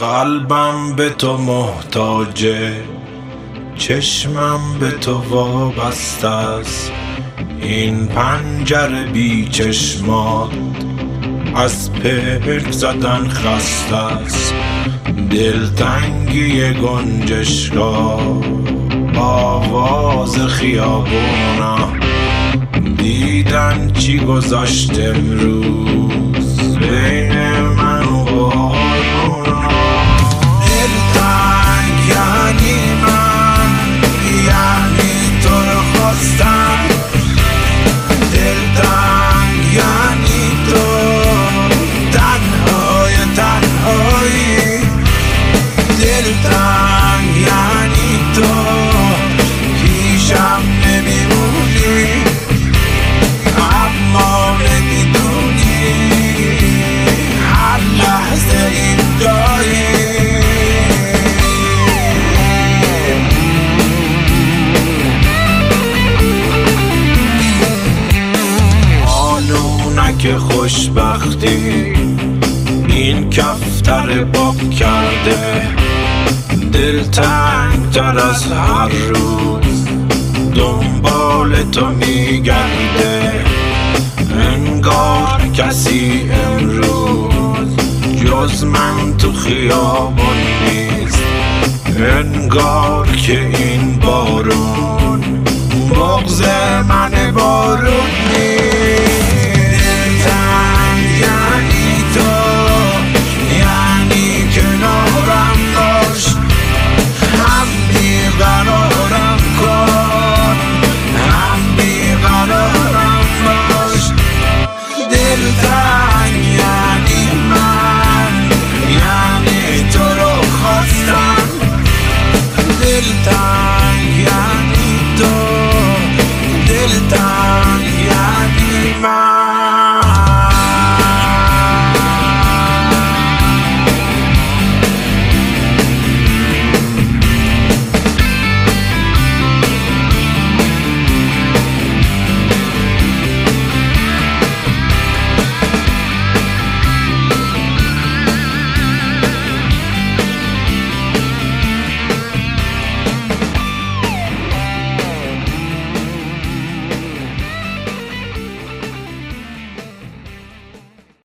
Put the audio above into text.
قلبم به تو محتاجه، چشمم به تو وابسته است. این پنجره بی چشمات از پرک زدن خسته است. دلتنگی گنجشگاه، آواز خیابونا، دیدن چی گذاشت امروز بین من و بارونا. دلتنگ یعنی من، یعنی تو رو خواستم. دلتنگ یعنی تو، تنهای تنهایی. دلتنگ یعنی تو، پیشم نمیمونی اما نمیدونی هر لحظه اینجایی. آنونک خوشبختی این کفتر باب کرده. دلتنگ تر از هر روز دنبال تو میگرده. انگار کسی امروز جز من تو خیابون نیست. انگار که این بارون بغض من بارون